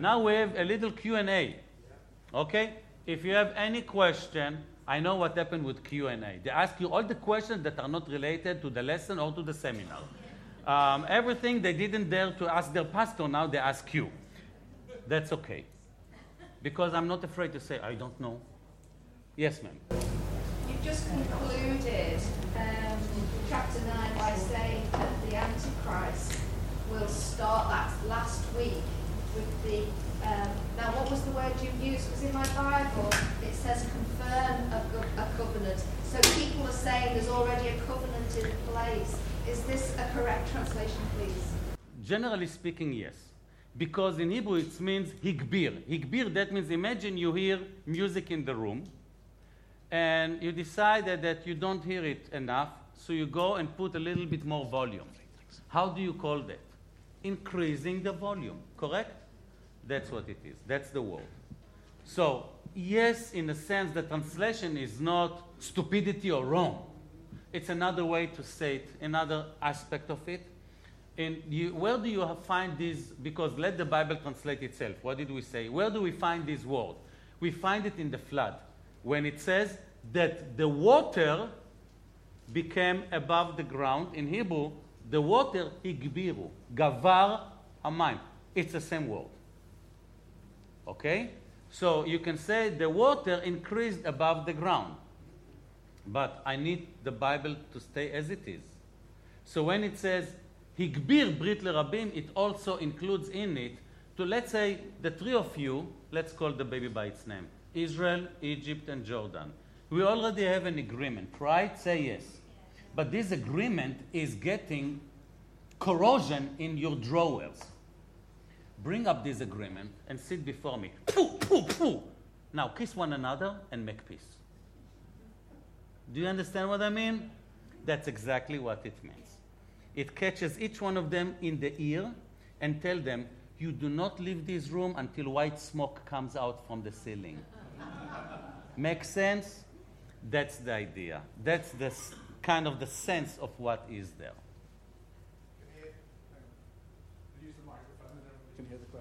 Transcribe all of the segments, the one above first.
Now we have a little Q&A. Okay? If you have any question, I know what happened with Q&A. They ask you all the questions that are not related to the lesson or to the seminar. Everything they didn't dare to ask their pastor, now they ask you. That's okay. Because I'm not afraid to say, I don't know. Yes, ma'am. You've just concluded chapter 9 by saying that the Antichrist will start that last week with the... now, what was the word you used? Because in my Bible, it says confirm a covenant. So people are saying there's already a covenant in place. Is this a correct translation, please? Generally speaking, yes. Because in Hebrew it means higbir. Higbir, that means imagine you hear music in the room and you decided that you don't hear it enough, so you go and put a little bit more volume. How do you call that? Increasing the volume, correct? That's what it is. That's the word. So, yes, in a sense, the translation is not stupidity or wrong. It's another way to say it, another aspect of it. And where do you find these? Because let the Bible translate itself. What did we say? Where do we find this word? We find it in the flood, when it says that the water became above the ground. In Hebrew, the water higbiru, gavar hamayim. It's the same word. Okay? So you can say the water increased above the ground. But I need the Bible to stay as it is. So when it says Higbir Brit Lerabim, it also includes in it to, let's say, the three of you, let's call the baby by its name, Israel, Egypt, and Jordan. We already have an agreement, right? Say yes. But this agreement is getting corrosion in your drawers. Bring up this agreement and sit before me. Pooh, pooh, pooh. Now kiss one another and make peace. Do you understand what I mean? That's exactly what it means. It catches each one of them in the ear and tell them, you do not leave this room until white smoke comes out from the ceiling. Make sense? That's the idea. That's the kind of the sense of what is there. Use the microphone and everyone can hear the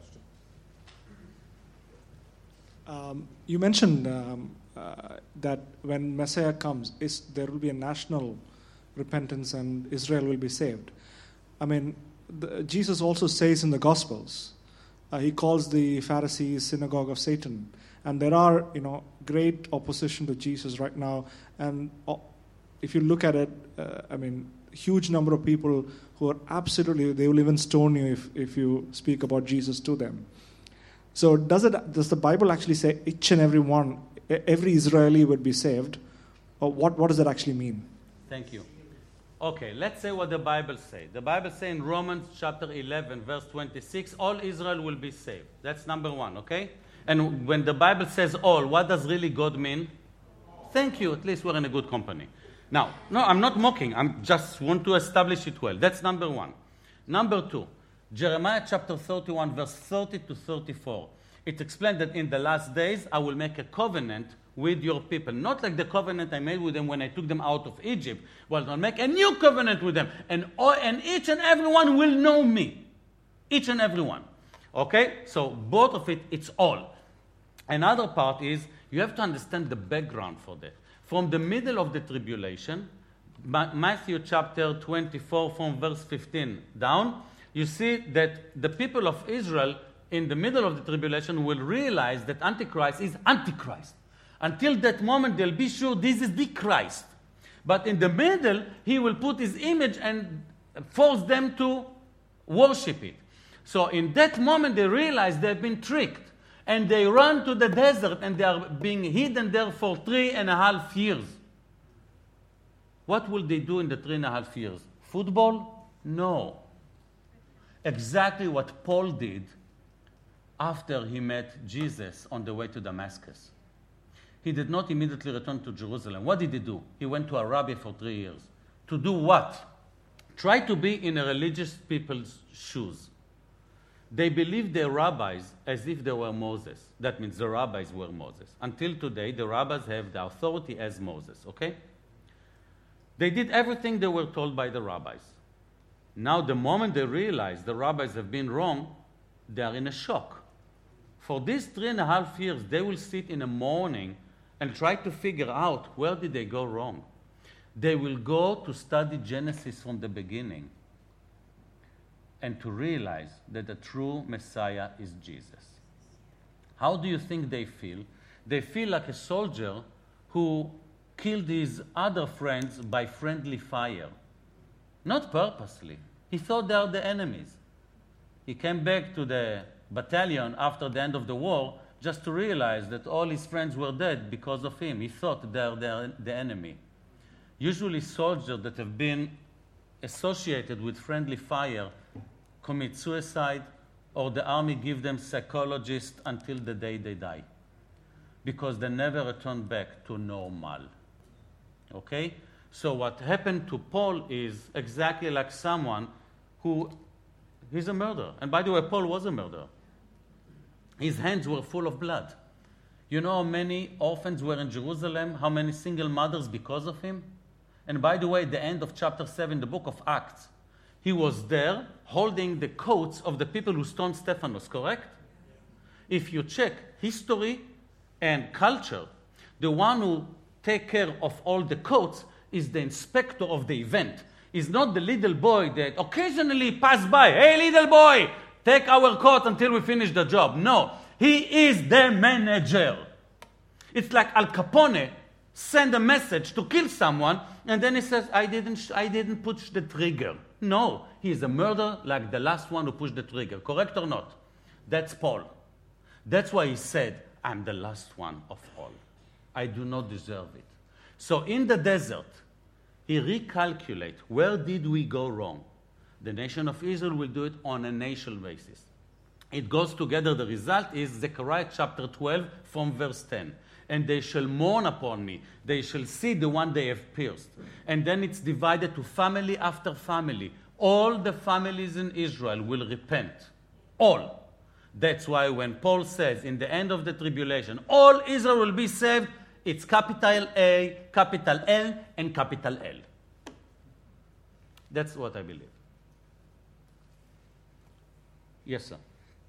question. You mentioned that when Messiah comes, there will be a national repentance and Israel will be saved. I mean, Jesus also says in the Gospels, he calls the Pharisees synagogue of Satan. And there are, great opposition to Jesus right now. And if you look at it, huge number of people who are absolutely, they will even stone you if you speak about Jesus to them. So does the Bible actually say each and every one, every Israeli would be saved? Or what does that actually mean? Thank you. Okay, let's say what the Bible says. The Bible says in Romans chapter 11, verse 26, all Israel will be saved. That's number one, okay? And when the Bible says all, what does really God mean? Thank you, at least we're in a good company. Now, no, I'm not mocking. I just want to establish it well. That's number one. Number two, Jeremiah chapter 31, verse 30 to 34. It explained that in the last days, I will make a covenant with your people. Not like the covenant I made with them when I took them out of Egypt. Well, I'll make a new covenant with them. And each and everyone will know me. Each and everyone. Okay? So both of it, it's all. Another part is, you have to understand the background for that. From the middle of the tribulation, Matthew chapter 24 from verse 15 down, you see that the people of Israel in the middle of the tribulation will realize that Antichrist is Antichrist. Until that moment, they'll be sure this is the Christ. But in the middle, he will put his image and force them to worship it. So in that moment, they realize they've been tricked. And they run to the desert, and they are being hidden there for 3.5 years. What will they do in the 3.5 years? Football? No. Exactly what Paul did after he met Jesus on the way to Damascus. He did not immediately return to Jerusalem. What did he do? He went to Arabia for 3 years. To do what? Try to be in a religious people's shoes. They believed their rabbis as if they were Moses. That means the rabbis were Moses. Until today, the rabbis have the authority as Moses, okay? They did everything they were told by the rabbis. Now, the moment they realize the rabbis have been wrong, they are in a shock. For these 3.5 years, they will sit in the morning and try to figure out where did they go wrong. They will go to study Genesis from the beginning and to realize that the true Messiah is Jesus. How do you think they feel? They feel like a soldier who killed his other friends by friendly fire. Not purposely. He thought they are the enemies. He came back to the battalion after the end of the war just to realize that all his friends were dead because of him. He thought they are the enemy. Usually soldiers that have been associated with friendly fire commit suicide, or the army give them psychologists until the day they die, because they never return back to normal. Okay? So what happened to Paul is exactly like someone who is a murderer. And by the way, Paul was a murderer. His hands were full of blood. You know how many orphans were in Jerusalem? How many single mothers because of him? And by the way, at the end of chapter 7, the book of Acts, he was there holding the coats of the people who stoned Stephanos, correct? If you check history and culture, the one who takes care of all the coats is the inspector of the event. Is not the little boy that occasionally pass by. Hey, little boy, take our coat until we finish the job. No, he is the manager. It's like Al Capone send a message to kill someone, and then he says, I didn't push the trigger. No, he is a murderer like the last one who pushed the trigger. Correct or not? That's Paul. That's why he said, I'm the last one of all. I do not deserve it. So in the desert, he recalculates, where did we go wrong? The nation of Israel will do it on a national basis. It goes together. The result is Zechariah chapter 12 from verse 10. And they shall mourn upon me. They shall see the one they have pierced. And then it's divided to family after family. All the families in Israel will repent. All. That's why when Paul says in the end of the tribulation, all Israel will be saved, it's capital A, capital L, and capital L. That's what I believe. Yes, sir.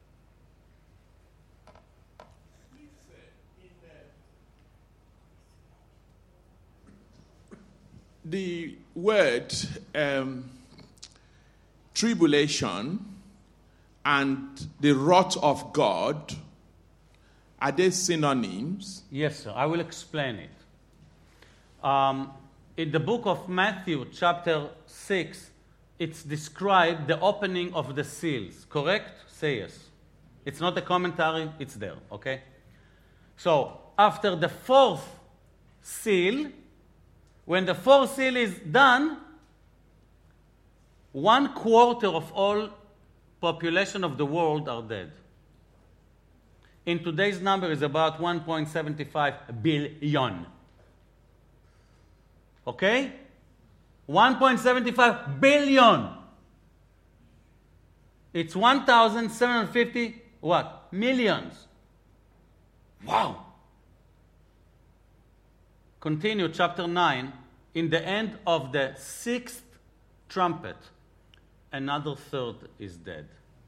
The word tribulation and the wrath of God, are they synonyms? Yes, sir. I will explain it. In the book of Matthew, chapter 6, it's described the opening of the seals. Correct? Say yes. It's not a commentary. It's there. Okay? So, after the fourth seal, when the fourth seal is done, 1/4 of all population of the world are dead. In today's number is about 1.75 billion. Okay? 1.75 billion. It's 1,750 what? Millions. Wow. Continue chapter 9. In the end of the 6th trumpet, another third is dead.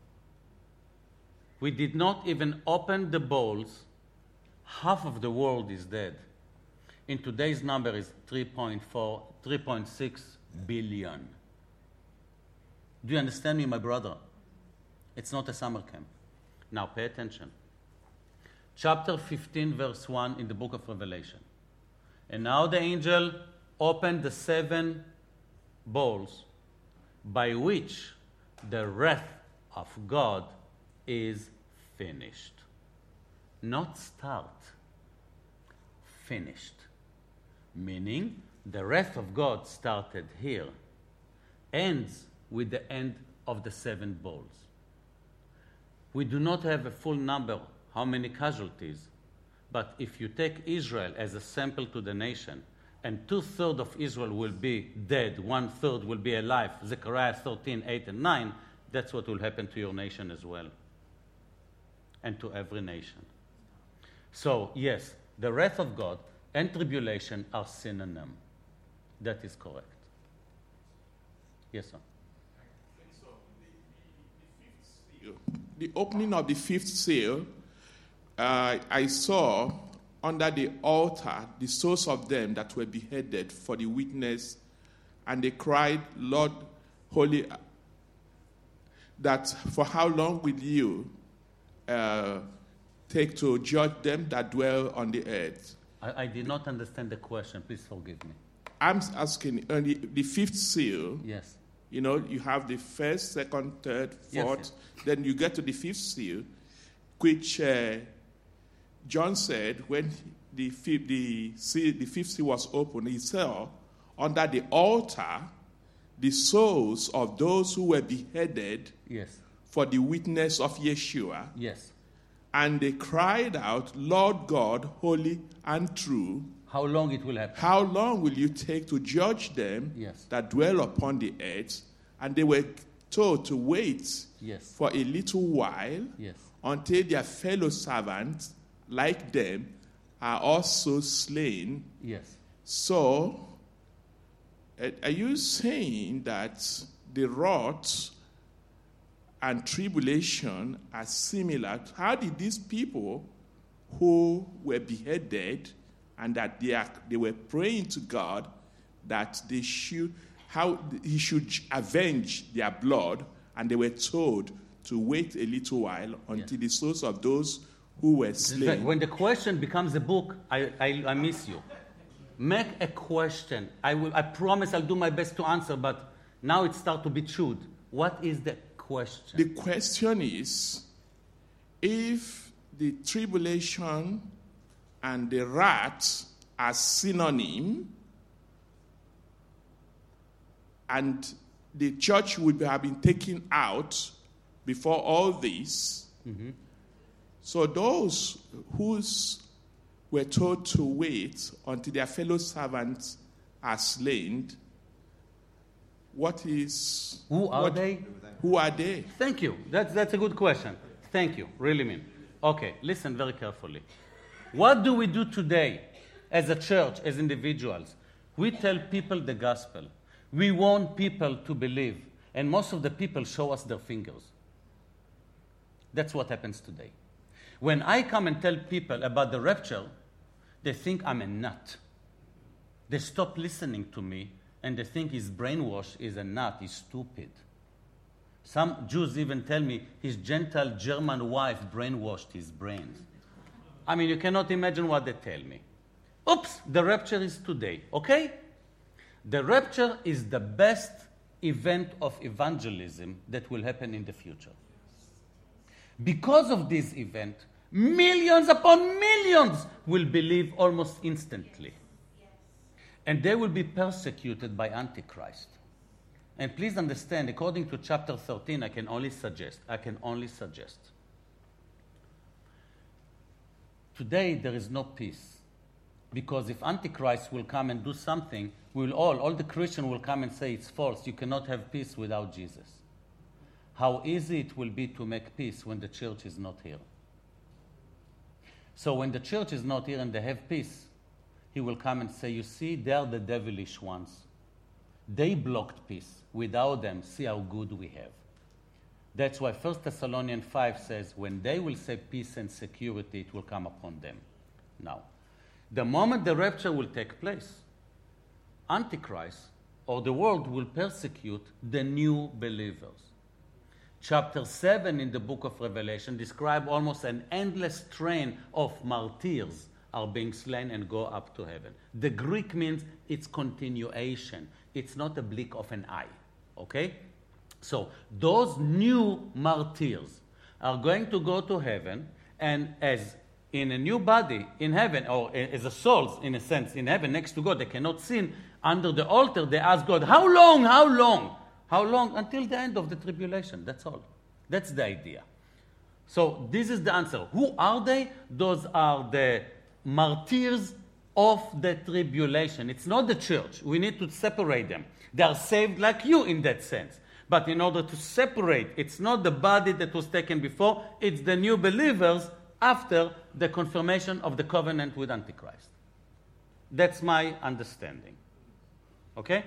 We did not even open the bowls. Half of the world is dead. In today's number is 3.6 billion. Do you understand me, my brother? It's not a summer camp. Now pay attention. Chapter 15, verse 1 in the book of Revelation. And now the angel opened the 7 bowls by which the wrath of God is finished. Not start. Finished. Meaning the wrath of God started here, ends with the end of the 7 bowls. We do not have a full number how many casualties, but if you take Israel as a sample to the nation, and 2/3 of Israel will be dead, 1/3 will be alive, Zechariah 13, 8 and 9, that's what will happen to your nation as well, and to every nation. So, yes, the wrath of God and tribulation are synonym. That is correct. Yes, sir. So the opening of the 5th seal I saw under the altar the souls of them that were beheaded for the witness, and they cried, Lord, holy, that for how long will you take to judge them that dwell on the earth? I did not understand the question. Please forgive me. I'm asking, the fifth seal, Yes. you know, you have the first, second, third, fourth, Yes. then you get to the fifth seal, which John said when the fifth seal was opened, he saw under the altar the souls of those who were beheaded Yes. for the witness of Yeshua. Yes. And they cried out, Lord God, holy and true, How long it will happen? how long will you take to judge them Yes. that dwell upon the earth? And they were told to wait Yes. for a little while Yes. until their fellow servants, like them, are also slain. Yes. So, are you saying that the wrath and tribulation are similar? How did these people who were beheaded and that they were praying to God that he should avenge their blood, and they were told to wait a little while until the souls of those who were slain? When the question becomes a book, I miss you. Make a question. I promise I'll do my best to answer, but now it starts to be chewed. What is the question? The question is, if the tribulation and the wrath are synonym, and the church would have been taken out before all this, so those who were told to wait until their fellow servants are slain, Who are they? Who are they? Thank you. That's a good question. Thank you. Really mean. Okay, listen very carefully. What do we do today as a church, as individuals? We tell people the gospel. We want people to believe. And most of the people show us their fingers. That's what happens today. When I come and tell people about the rapture, they think I'm a nut. They stop listening to me, and they think he's brainwashed, he's a nut, he's stupid. Some Jews even tell me his Gentile German wife brainwashed his brains. I mean, you cannot imagine what they tell me. Oops, the rapture is today, okay? The rapture is the best event of evangelism that will happen in the future. Because of this event, millions upon millions will believe almost instantly. And they will be persecuted by Antichrist. And please understand, according to chapter 13, I can only suggest. Today, there is no peace. Because if Antichrist will come and do something, all the Christians will come and say it's false. You cannot have peace without Jesus. How easy it will be to make peace when the church is not here. So when the church is not here and they have peace, he will come and say, you see, they are the devilish ones. They blocked peace. Without them, see how good we have. That's why 1 Thessalonians 5 says, when they will say peace and security, it will come upon them. Now, the moment the rapture will take place, Antichrist or the world will persecute the new believers. Chapter 7 in the book of Revelation describes almost an endless train of martyrs are being slain and go up to heaven. The Greek means it's continuation. It's not a blink of an eye. Okay? So those new martyrs are going to go to heaven, and as in a new body in heaven, or as a souls in a sense in heaven next to God, they cannot sin. Under the altar, they ask God, how long? How long? How long? Until the end of the tribulation. That's all. That's the idea. So this is the answer. Who are they? Those are the martyrs of the tribulation. It's not the church. We need to separate them. They are saved like you in that sense. But in order to separate, it's not the body that was taken before, it's the new believers after the confirmation of the covenant with Antichrist. That's my understanding. Okay?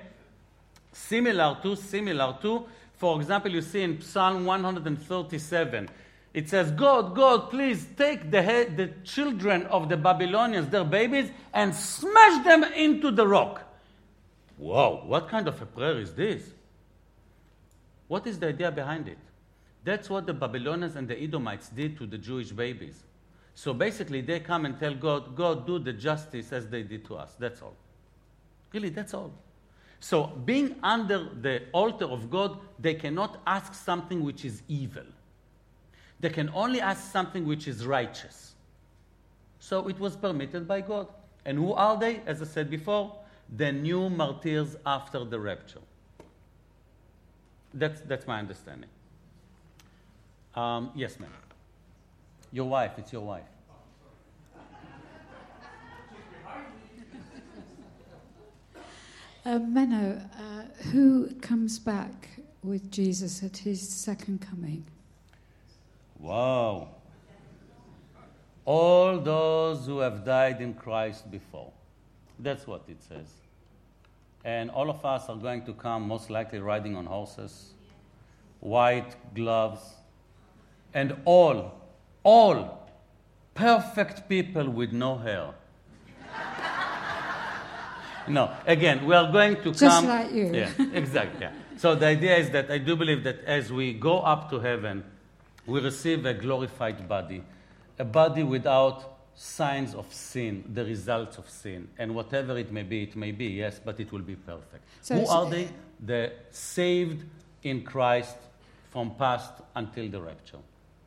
Similar to, for example, you see in Psalm 137, It says, God, please take the children of the Babylonians, their babies, and smash them into the rock. Whoa, what kind of a prayer is this? What is the idea behind it? That's what the Babylonians and the Edomites did to the Jewish babies. So basically, they come and tell God, do the justice as they did to us. That's all. Really, that's all. So being under the altar of God, they cannot ask something which is evil. They can only ask something which is righteous. So it was permitted by God. And who are they? As I said before, the new martyrs after the rapture. That's my understanding. Yes, ma'am. Your wife, it's your wife. Menno, who comes back with Jesus at his second coming? Wow. All those who have died in Christ before. That's what it says. And all of us are going to come, most likely riding on horses, white gloves, and all perfect people with no hair. No, again, we are going to come... Just like you. Yeah, exactly. Yeah. So the idea is that I do believe that as we go up to heaven, we receive a glorified body, a body without signs of sin, the results of sin. And whatever it may be, yes, but it will be perfect. So who are they? The saved in Christ from past until the rapture.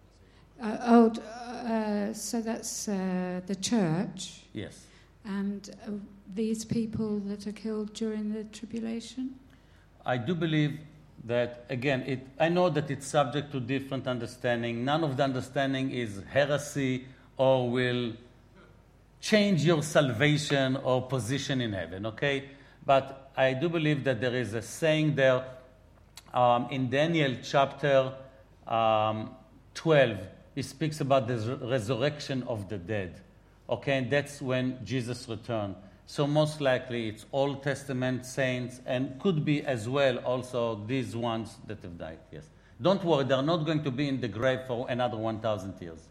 So that's the church. Yes. And these people that are killed during the tribulation? I do believe that, again, I know that it's subject to different understanding. None of the understanding is heresy or will change your salvation or position in heaven, okay? But I do believe that there is a saying there in Daniel chapter 12. He speaks about the resurrection of the dead, okay? And that's when Jesus returned. So most likely it's Old Testament saints and could be as well also these ones that have died, yes. Don't worry, they're not going to be in the grave for another 1,000 years.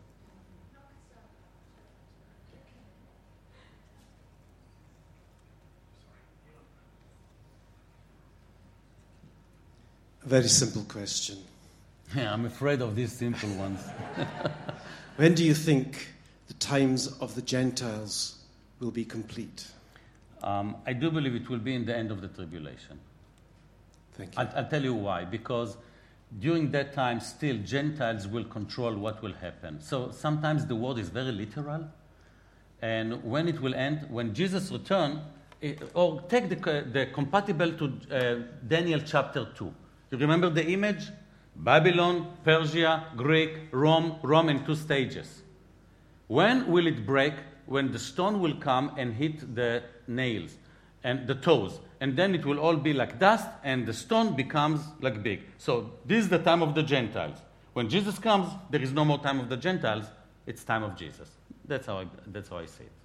A very simple question. Yeah, I'm afraid of these simple ones. When do you think the times of the Gentiles will be complete? I do believe it will be in the end of the tribulation. Thank you. I'll tell you why. Because during that time, still, Gentiles will control what will happen. So sometimes the word is very literal. And when it will end, when Jesus returns, or take the compatible to Daniel chapter 2. You remember the image? Babylon, Persia, Greek, Rome in 2 stages. When will it break? When the stone will come and hit the nails and the toes. And then it will all be like dust and the stone becomes like big. So this is the time of the Gentiles. When Jesus comes, there is no more time of the Gentiles. It's time of Jesus. That's how I say it.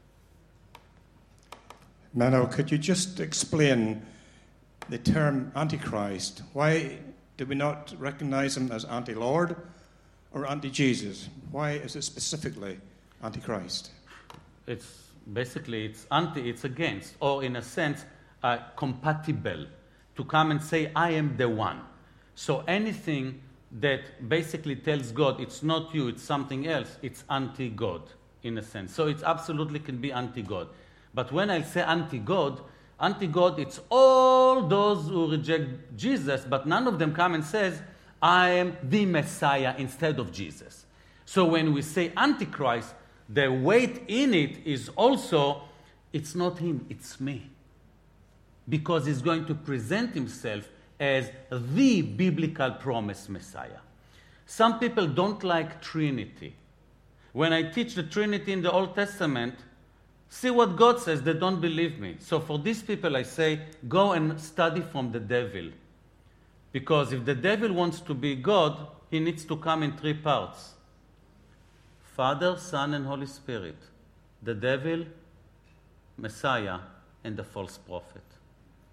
Menno, could you just explain the term Antichrist? Why do we not recognize him as anti-Lord or anti-Jesus? Why is it specifically Antichrist? It's basically, it's against, or in a sense, compatible, to come and say, I am the one. So anything that basically tells God, it's not you, it's something else, it's anti-God, in a sense. So it absolutely can be anti-God. But when I say anti-God, it's all those who reject Jesus, but none of them come and says, I am the Messiah instead of Jesus. So when we say Antichrist, the weight in it is also, it's not him, it's me. Because he's going to present himself as the biblical promised Messiah. Some people don't like Trinity. When I teach the Trinity in the Old Testament, see what God says, they don't believe me. So for these people I say, go and study from the devil. Because if the devil wants to be God, he needs to come in 3 parts. Father, Son, and Holy Spirit. The devil, Messiah, and the false prophet.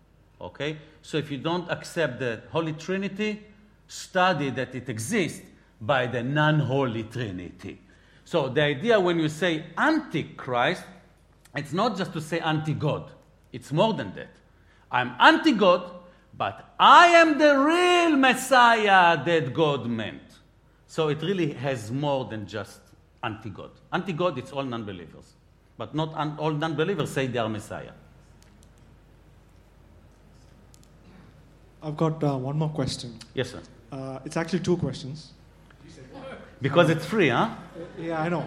Okay? So if you don't accept the Holy Trinity, study that it exists, by the non-holy Trinity. So the idea when you say Antichrist, it's not just to say anti-God. It's more than that. I'm anti-God, but I am the real Messiah that God meant. So it really has more than just anti-God. Anti-God, it's all non-believers. But not all non-believers say they are Messiah. I've got one more question. Yes, sir. It's actually two questions. Because it's free, huh? Yeah, I know.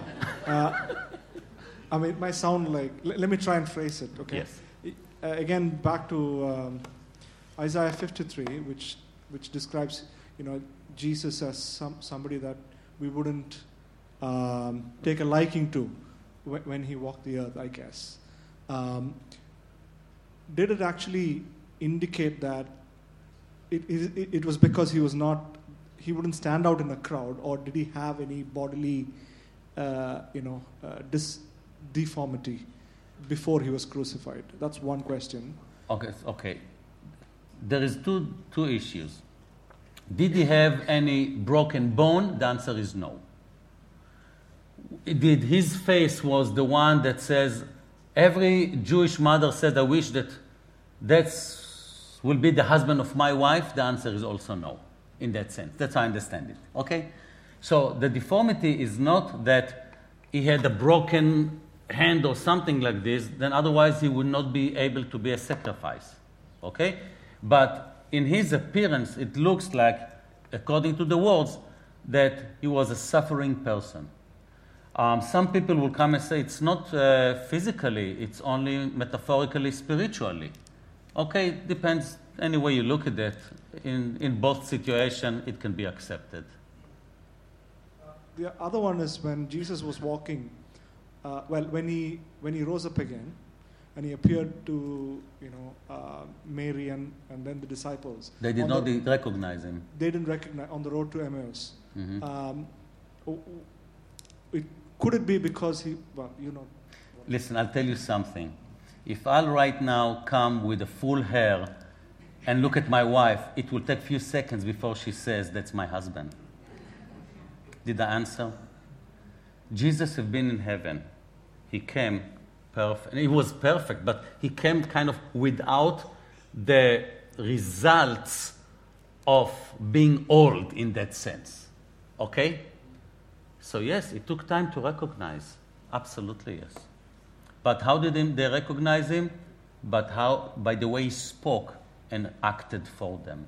I mean, it might sound like... Let me try and phrase it, okay? Yes. Again, back to Isaiah 53, which describes, Jesus as somebody that we wouldn't take a liking to when he walked the earth, I guess. Did it actually indicate that it was because he wouldn't stand out in a crowd, or did he have any bodily, deformity before he was crucified? That's one question. Okay. There is two issues. Did he have any broken bone? The answer is no. Did his face was the one that says, every Jewish mother said, I wish that will be the husband of my wife? The answer is also no, in that sense. That's how I understand it. Okay? So the deformity is not that he had a broken hand or something like this, then otherwise he would not be able to be a sacrifice. Okay? But in his appearance, it looks like, according to the words, that he was a suffering person. Some people will come and say it's not physically, it's only metaphorically, spiritually. Okay, depends any way you look at it. In both situations, it can be accepted. The other one is when Jesus was walking, when he rose up again, and he appeared to Mary and then the disciples. They did not recognize him. They didn't recognize on the road to Emmaus. Mm-hmm. Could it be because Listen, I'll tell you something. If I'll right now come with a full hair and look at my wife, it will take a few seconds before she says, that's my husband. Did I answer? Jesus had been in heaven. He came perfect. And he was perfect, but he came kind of without the results of being old in that sense. Okay? So yes, it took time to recognize. Absolutely, yes. But how did they recognize him? By the way he spoke and acted for them.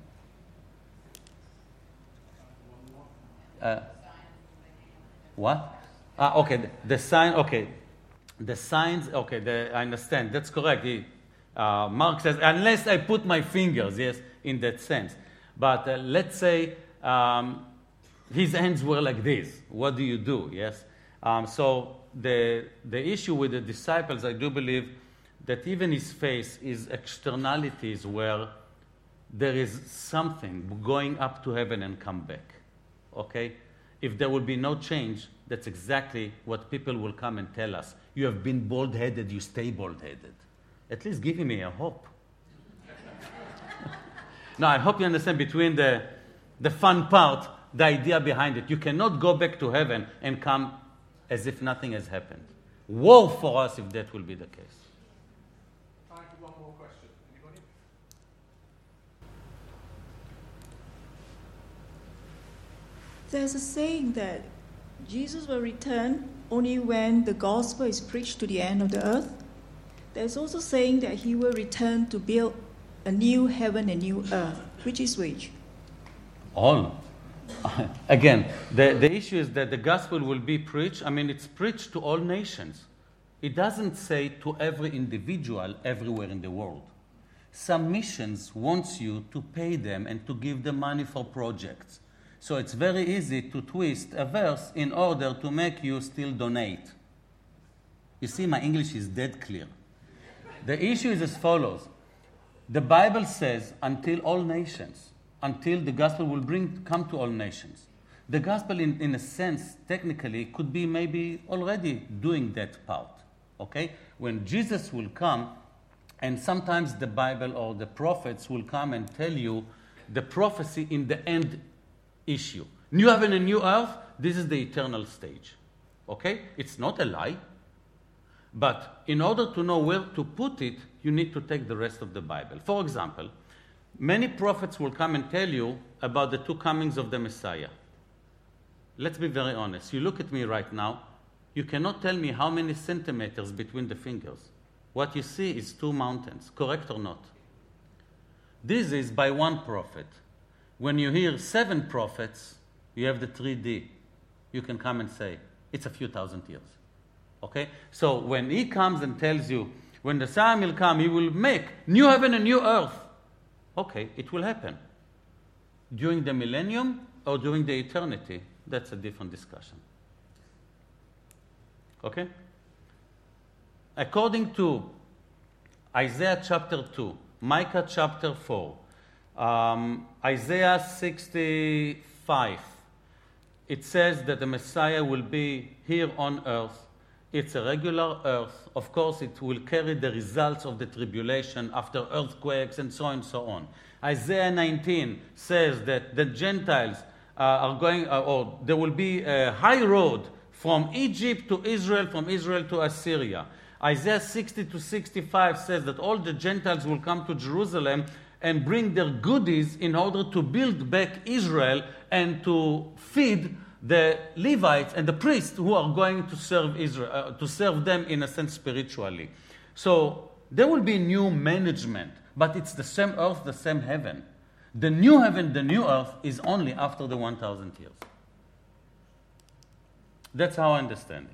What? Okay, the sign, okay. The signs, okay, I understand. That's correct. Mark says, unless I put my fingers, yes, in that sense. But let's say his hands were like this. What do you do, yes? So the issue with the disciples, I do believe that even his face is externalities where there is something going up to heaven and come back, okay? If there will be no change, that's exactly what people will come and tell us. You have been bald-headed, you stay bald-headed. At least give me a hope. Now, I hope you understand between the fun part, the idea behind it. You cannot go back to heaven and come as if nothing has happened. Woe for us if that will be the case. Time for one more question. Anybody? There's a saying that Jesus will return only when the gospel is preached to the end of the earth. There's also saying that he will return to build a new heaven and new earth. Which is which? All. Again, the issue is that the gospel will be preached. I mean, it's preached to all nations. It doesn't say to every individual everywhere in the world. Some missions wants you to pay them and to give them money for projects. So it's very easy to twist a verse in order to make you still donate. You see, my English is dead clear. The issue is as follows. The Bible says, until all nations, until the gospel will come to all nations. The gospel, in a sense, technically, could be maybe already doing that part. Okay? When Jesus will come, and sometimes the Bible or the prophets will come and tell you the prophecy in the end issue. New heaven and new earth, this is the eternal stage. Okay? It's not a lie. But in order to know where to put it, you need to take the rest of the Bible. For example, many prophets will come and tell you about the two comings of the Messiah. Let's be very honest. You look at me right now, you cannot tell me how many centimeters between the fingers. What you see is two mountains, correct or not? This is by one prophet. When you hear 7 prophets, you have the 3D. You can come and say, it's a few thousand years. Okay? So when he comes and tells you, when the Messiah will come, he will make new heaven and new earth. Okay, it will happen. During the millennium or during the eternity, that's a different discussion. Okay? According to Isaiah chapter 2, Micah chapter 4, Isaiah 65, it says that the Messiah will be here on earth. It's a regular earth. Of course, it will carry the results of the tribulation after earthquakes and so on and so on. Isaiah 19 says that the Gentiles are going, or there will be a high road from Egypt to Israel, from Israel to Assyria. Isaiah 60 to 65 says that all the Gentiles will come to Jerusalem and bring their goodies in order to build back Israel and to feed the Levites and the priests who are going to serve Israel, to serve them in a sense spiritually. So there will be new management, but it's the same earth, the same heaven. The new heaven, the new earth is only after the 1,000 years. That's how I understand it.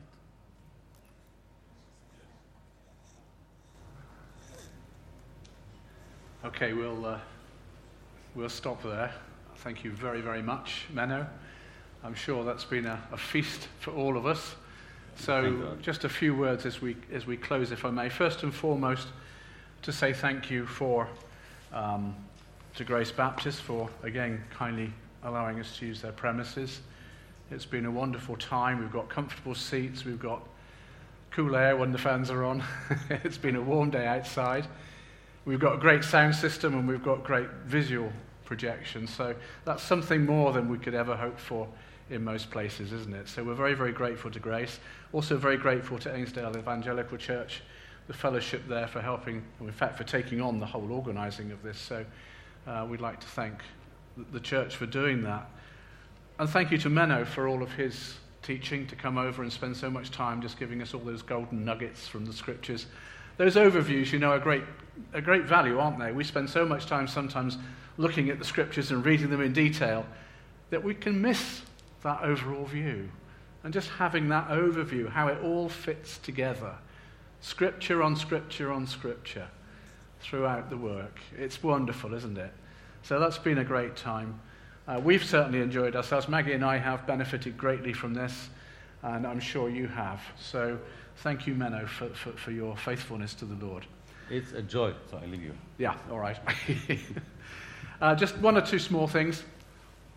Okay, we'll stop there. Thank you very, very much, Menno. I'm sure that's been a feast for all of us. So just a few words as we close, if I may. First and foremost, to say thank you to Grace Baptist for, again, kindly allowing us to use their premises. It's been a wonderful time. We've got comfortable seats. We've got cool air when the fans are on. It's been a warm day outside. We've got a great sound system and we've got great visual projection. So that's something more than we could ever hope for in most places, isn't it? So we're very, very grateful to Grace. Also very grateful to Ainsdale Evangelical Church, the fellowship there for helping, in fact for taking on the whole organising of this. So we'd like to thank the church for doing that. And thank you to Menno for all of his teaching, to come over and spend so much time just giving us all those golden nuggets from the scriptures. Those overviews, are a great value, aren't they? We spend so much time sometimes looking at the scriptures and reading them in detail that we can miss that overall view. And just having that overview, how it all fits together, scripture on scripture on scripture, throughout the work. It's wonderful, isn't it? So that's been a great time. We've certainly enjoyed ourselves. Maggie and I have benefited greatly from this, and I'm sure you have. So thank you, Menno, for your faithfulness to the Lord. It's a joy, so I leave you. Yeah, all right. Just one or two small things.